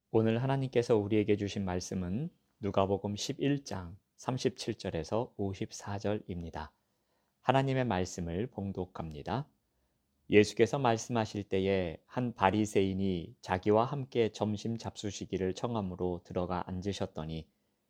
오늘 하나님께서 우리에게 주신 말씀은 누가복음 11장 37절에서 54절입니다. 하나님의 말씀을 봉독합니다. 예수께서 말씀하실 때에 한 바리새인이 자기와 함께 점심 잡수시기를 청함으로 들어가 앉으셨더니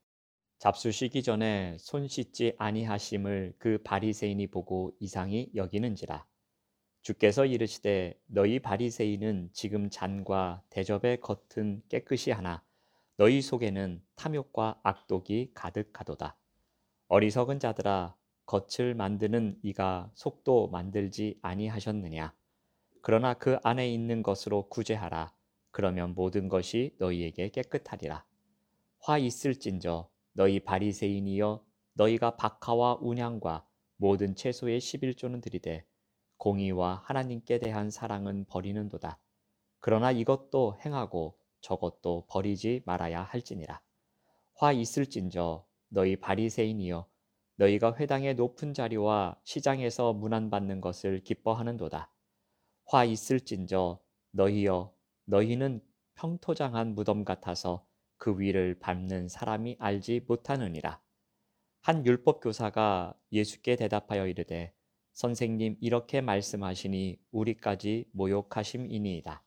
잡수시기 전에 손 씻지 아니하심을 그 바리새인이 보고 이상히 여기는지라. 주께서 이르시되 너희 바리새인은 지금 잔과 대접의 겉은 깨끗이 하나 너희 속에는 탐욕과 악독이 가득하도다. 어리석은 자들아, 겉을 만드는 이가 속도 만들지 아니하셨느냐? 그러나 그 안에 있는 것으로 구제하라. 그러면 모든 것이 너희에게 깨끗하리라. 화 있을진저 너희 바리새인이여, 너희가 박하와 운향과 모든 채소의 11조는 들이되 공의와 하나님께 대한 사랑은 버리는도다. 그러나 이것도 행하고 저것도 버리지 말아야 할지니라. 화 있을진저 너희 바리새인이여, 너희가 회당의 높은 자리와 시장에서 문안받는 것을 기뻐하는도다. 화 있을진저 너희여, 너희는 평토장한 무덤 같아서 그 위를 밟는 사람이 알지 못하느니라. 한 율법 교사가 예수께 대답하여 이르되 선생님, 이렇게 말씀하시니 우리까지 모욕하심이니이다.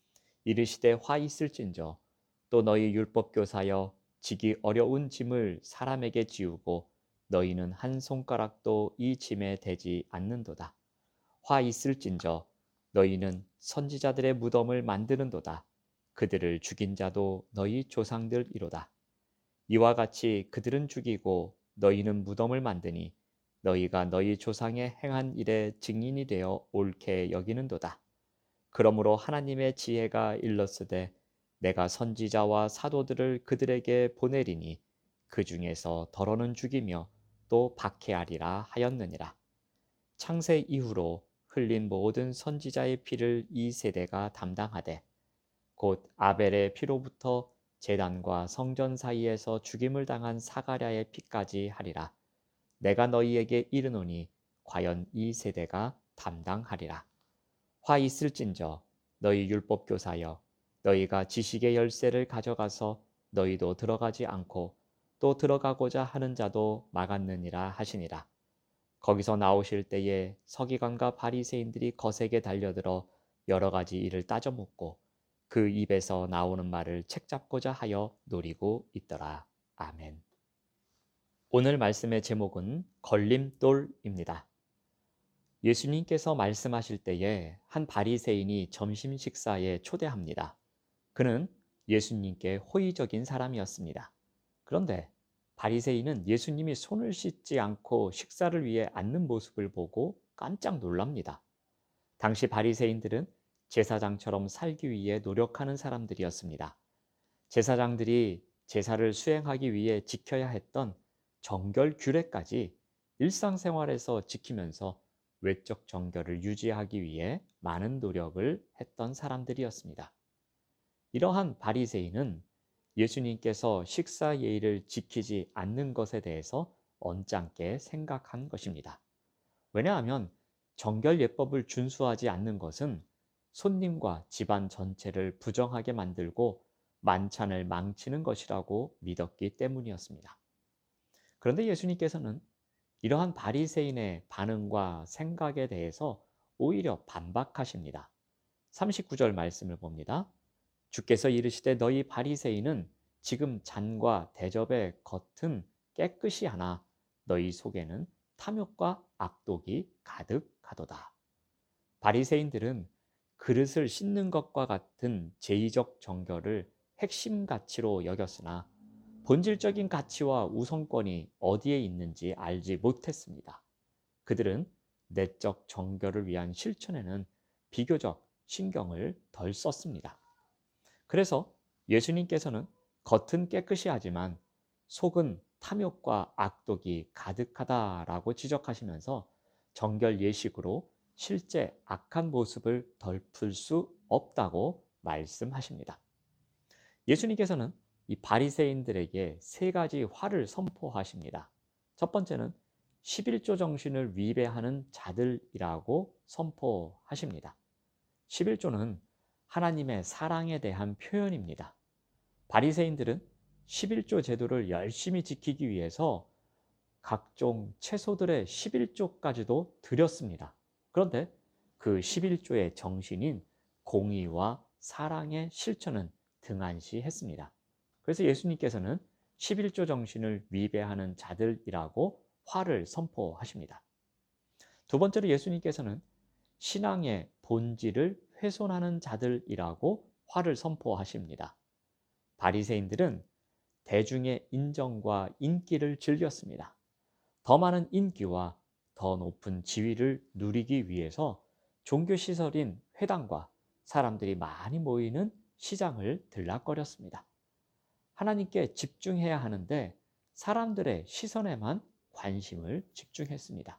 이르시되 화 있을진저 또 너희 율법 교사여, 지기 어려운 짐을 사람에게 지우고 너희는 한 손가락도 이 짐에 대지 않는도다. 화 있을진저 너희는 선지자들의 무덤을 만드는도다. 그들을 죽인 자도 너희 조상들이로다. 이와 같이 그들은 죽이고 너희는 무덤을 만드니 너희가 너희 조상의 행한 일의 증인이 되어 옳게 여기는도다. 그러므로 하나님의 지혜가 일렀으되 내가 선지자와 사도들을 그들에게 보내리니 그 중에서 더러는 죽이며 또 박해하리라 하였느니라. 창세 이후로 흘린 모든 선지자의 피를 이 세대가 담당하되 곧 아벨의 피로부터 제단과 성전 사이에서 죽임을 당한 사가랴의 피까지 하리라. 내가 너희에게 이르노니 과연 이 세대가 담당하리라. 화 있을진저 너희 율법 교사여, 너희가 지식의 열쇠를 가져가서 너희도 들어가지 않고 또 들어가고자 하는 자도 막았느니라 하시니라. 거기서 나오실 때에 서기관과 바리새인들이 거세게 달려들어 여러 가지 일을 따져 묻고 그 입에서 나오는 말을 책잡고자 하여 노리고 있더라. 아멘. 오늘 말씀의 제목은 걸림돌입니다. 예수님께서 말씀하실 때에 한 바리새인이 점심 식사에 초대합니다. 그는 예수님께 호의적인 사람이었습니다. 그런데 바리새인은 예수님이 손을 씻지 않고 식사를 위해 앉는 모습을 보고 깜짝 놀랍니다. 당시 바리새인들은 제사장처럼 살기 위해 노력하는 사람들이었습니다. 제사장들이 제사를 수행하기 위해 지켜야 했던 정결 규례까지 일상생활에서 지키면서 외적 정결을 유지하기 위해 많은 노력을 했던 사람들이었습니다. 이러한 바리새인은 예수님께서 식사 예의를 지키지 않는 것에 대해서 언짢게 생각한 것입니다. 왜냐하면 정결 예법을 준수하지 않는 것은 손님과 집안 전체를 부정하게 만들고 만찬을 망치는 것이라고 믿었기 때문이었습니다. 그런데 예수님께서는 이러한 바리새인의 반응과 생각에 대해서 오히려 반박하십니다. 39절 말씀을 봅니다. 주께서 이르시되 너희 바리새인은 지금 잔과 대접의 겉은 깨끗이 하나 너희 속에는 탐욕과 악독이 가득하도다. 바리새인들은 그릇을 씻는 것과 같은 제의적 정결을 핵심 가치로 여겼으나 본질적인 가치와 우선권이 어디에 있는지 알지 못했습니다. 그들은 내적 정결을 위한 실천에는 비교적 신경을 덜 썼습니다. 그래서 예수님께서는 겉은 깨끗이 하지만 속은 탐욕과 악독이 가득하다라고 지적하시면서 정결 예식으로 실제 악한 모습을 덮을 수 없다고 말씀하십니다. 예수님께서는 이 바리새인들에게 세 가지 화를 선포하십니다. 첫 번째는 11조 정신을 위배하는 자들이라고 선포하십니다. 11조는 하나님의 사랑에 대한 표현입니다. 바리새인들은 11조 제도를 열심히 지키기 위해서 각종 채소들의 11조까지도 드렸습니다. 그런데 그 11조의 정신인 공의와 사랑의 실천은 등한시했습니다. 그래서 예수님께서는 11조 정신을 위배하는 자들이라고 화를 선포하십니다. 두 번째로 예수님께서는 신앙의 본질을 훼손하는 자들이라고 화를 선포하십니다. 바리새인들은 대중의 인정과 인기를 즐겼습니다. 더 많은 인기와 더 높은 지위를 누리기 위해서 종교시설인 회당과 사람들이 많이 모이는 시장을 들락거렸습니다. 하나님께 집중해야 하는데 사람들의 시선에만 관심을 집중했습니다.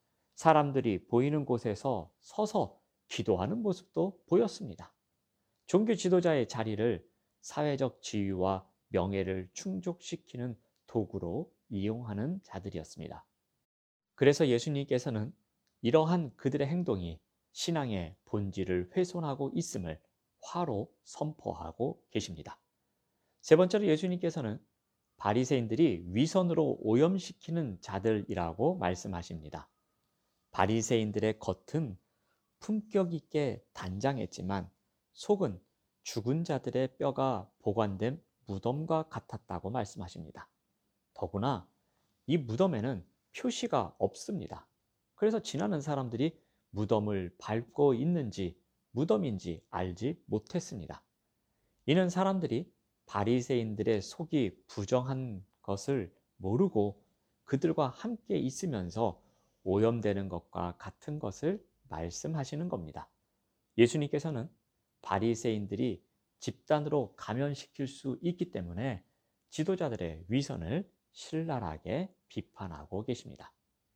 사람들이 보이는 곳에서 서서 기도하는 모습도 보였습니다. 종교 지도자의 자리를 사회적 지위와 명예를 충족시키는 도구로 이용하는 자들이었습니다. 그래서 예수님께서는 이러한 그들의 행동이 신앙의 본질을 훼손하고 있음을 화로 선포하고 계십니다. 세 번째로 예수님께서는 바리새인들이 위선으로 오염시키는 자들이라고 말씀하십니다. 바리새인들의 겉은 품격 있게 단장했지만 속은 죽은 자들의 뼈가 보관된 무덤과 같았다고 말씀하십니다. 더구나 이 무덤에는 표시가 없습니다. 그래서 지나는 사람들이 무덤을 밟고 있는지 무덤인지 알지 못했습니다. 이는 사람들이 바리새인들의 속이 부정한 것을 모르고 그들과 함께 있으면서 오염되는 것과 같은 것을 말씀하시는 겁니다. 예수님께서는 바리새인들이 집단으로 감염시킬 수 있기 때문에 지도자들의 위선을 신랄하게 비판하고 계십니다.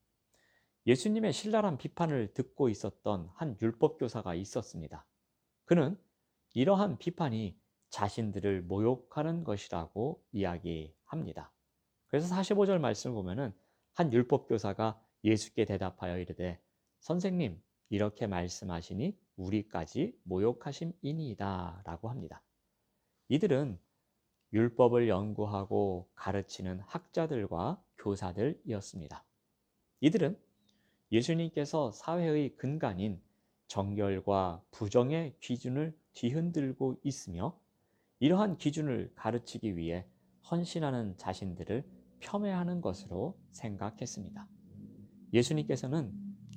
예수님의 신랄한 비판을 듣고 있었던 한 율법교사가 있었습니다. 그는 이러한 비판이 자신들을 모욕하는 것이라고 이야기합니다. 그래서 45절 말씀을 보면은 한 율법교사가 예수께 대답하여 이르되 선생님 이렇게 말씀하시니 우리까지 모욕하심이니이다 라고 합니다. 이들은 율법을 연구하고 가르치는 학자들과 교사들이었습니다. 이들은 예수님께서 사회의 근간인 정결과 부정의 기준을 뒤흔들고 있으며 이러한 기준을 가르치기 위해 헌신하는 자신들을 폄훼하는 것으로 생각했습니다. 예수님께서는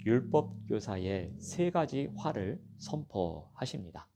율법교사의 세 가지 화를 선포하십니다.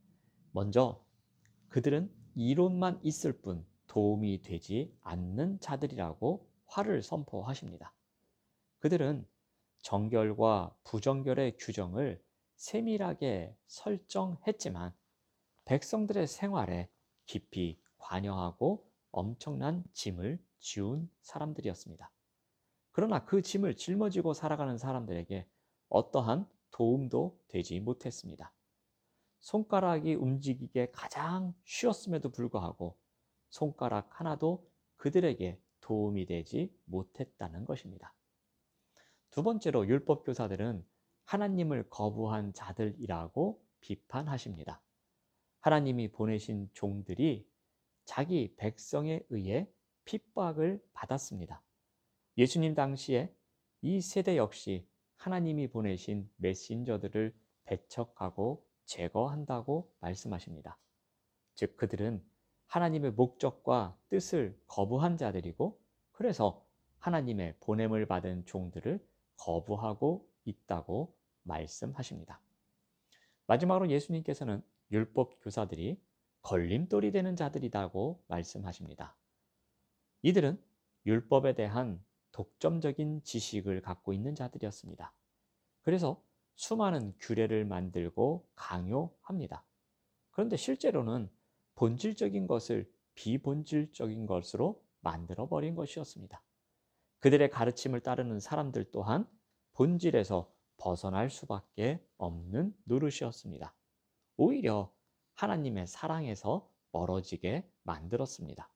먼저 그들은 이론만 있을 뿐 도움이 되지 않는 자들이라고 화를 선포하십니다. 그들은 정결과 부정결의 규정을 세밀하게 설정했지만 백성들의 생활에 깊이 관여하고 엄청난 짐을 지운 사람들이었습니다. 그러나 그 짐을 짊어지고 살아가는 사람들에게 어떠한 도움도 되지 못했습니다. 손가락이 움직이기에 가장 쉬웠음에도 불구하고 손가락 하나도 그들에게 도움이 되지 못했다는 것입니다. 두 번째로 율법교사들은 하나님을 거부한 자들이라고 비판하십니다. 하나님이 보내신 종들이 자기 백성에 의해 핍박을 받았습니다. 예수님 당시에 이 세대 역시 하나님이 보내신 메신저들을 배척하고 제거한다고 말씀하십니다. 즉 그들은 하나님의 목적과 뜻을 거부한 자들이고 그래서 하나님의 보냄을 받은 종들을 거부하고 있다고 말씀하십니다. 마지막으로 예수님께서는 율법 교사들이 걸림돌이 되는 자들이라고 말씀하십니다. 이들은 율법에 대한 독점적인 지식을 갖고 있는 자들이었습니다. 그래서 수많은 규례를 만들고 강요합니다. 그런데 실제로는 본질적인 것을 비본질적인 것으로 만들어버린 것이었습니다. 그들의 가르침을 따르는 사람들 또한 본질에서 벗어날 수밖에 없는 노릇이었습니다. 오히려 하나님의 사랑에서 멀어지게 만들었습니다.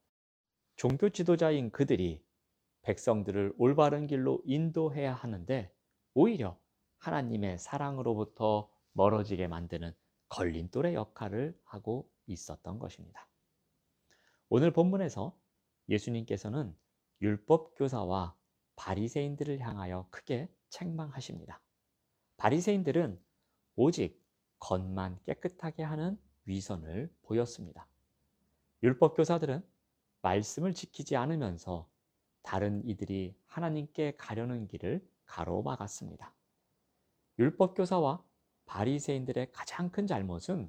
종교 지도자인 그들이 백성들을 올바른 길로 인도해야 하는데 오히려 하나님의 사랑으로부터 멀어지게 만드는 걸림돌의 역할을 하고 있었던 것입니다. 오늘 본문에서 예수님께서는 율법 교사와 바리새인들을 향하여 크게 책망하십니다. 바리새인들은 오직 겉만 깨끗하게 하는 위선을 보였습니다. 율법 교사들은 말씀을 지키지 않으면서 다른 이들이 하나님께 가려는 길을 가로막았습니다. 율법 교사와 바리새인들의 가장 큰 잘못은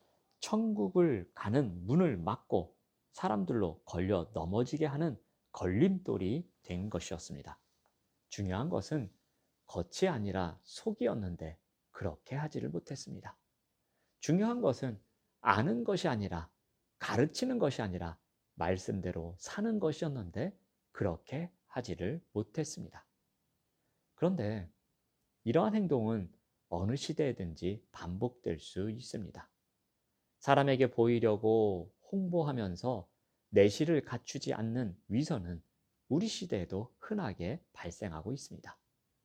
천국을 가는 문을 막고 사람들로 걸려 넘어지게 하는 걸림돌이 된 것이었습니다. 중요한 것은 겉이 아니라 속이었는데 그렇게 하지를 못했습니다. 중요한 것은 아는 것이 아니라 가르치는 것이 아니라 말씀대로 사는 것이었는데 그렇게 하지를 못했습니다. 그런데 이러한 행동은 어느 시대에든지 반복될 수 있습니다. 사람에게 보이려고 홍보하면서 내실을 갖추지 않는 위선은 우리 시대에도 흔하게 발생하고 있습니다.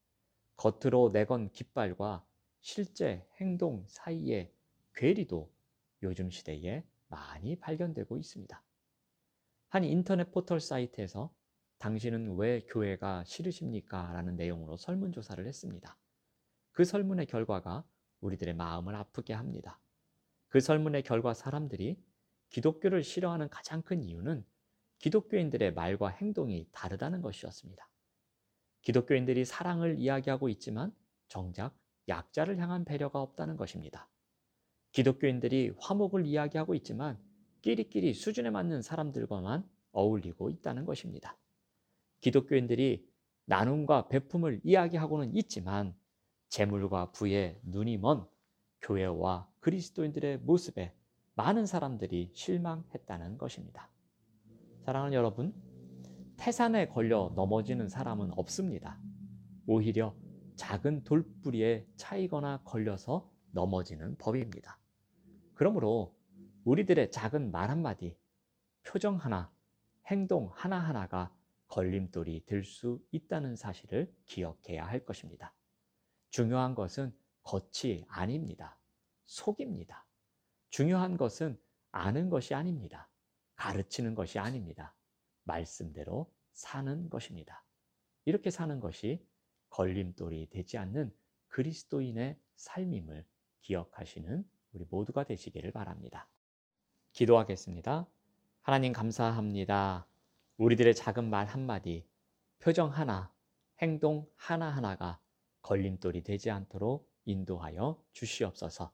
겉으로 내건 깃발과 실제 행동 사이의 괴리도 요즘 시대에 많이 발견되고 있습니다. 한 인터넷 포털 사이트에서 당신은 왜 교회가 싫으십니까? 라는 내용으로 설문조사를 했습니다. 그 설문의 결과가 우리들의 마음을 아프게 합니다. 그 설문의 결과 사람들이 기독교를 싫어하는 가장 큰 이유는 기독교인들의 말과 행동이 다르다는 것이었습니다. 기독교인들이 사랑을 이야기하고 있지만 정작 약자를 향한 배려가 없다는 것입니다. 기독교인들이 화목을 이야기하고 있지만 끼리끼리 수준에 맞는 사람들과만 어울리고 있다는 것입니다. 기독교인들이 나눔과 베품을 이야기하고는 있지만 재물과 부에 눈이 먼 교회와 그리스도인들의 모습에 많은 사람들이 실망했다는 것입니다. 사랑하는 여러분, 태산에 걸려 넘어지는 사람은 없습니다. 오히려 작은 돌뿌리에 차이거나 걸려서 넘어지는 법입니다. 그러므로 우리들의 작은 말 한마디, 표정 하나, 행동 하나하나가 걸림돌이 될 수 있다는 사실을 기억해야 할 것입니다. 중요한 것은 겉이 아닙니다. 속입니다. 중요한 것은 아는 것이 아닙니다. 가르치는 것이 아닙니다. 말씀대로 사는 것입니다. 이렇게 사는 것이 걸림돌이 되지 않는 그리스도인의 삶임을 기억하시는 우리 모두가 되시기를 바랍니다. 기도하겠습니다. 하나님 감사합니다. 우리들의 작은 말 한마디, 표정 하나, 행동 하나하나가 걸림돌이 되지 않도록 인도하여 주시옵소서.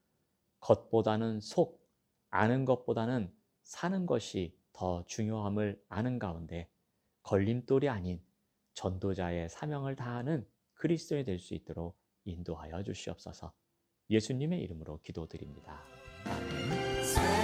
겉보다는 속, 아는 것보다는 사는 것이 더 중요함을 아는 가운데 걸림돌이 아닌 전도자의 사명을 다하는 그리스도인이 될 수 있도록 인도하여 주시옵소서. 예수님의 이름으로 기도드립니다. 아멘.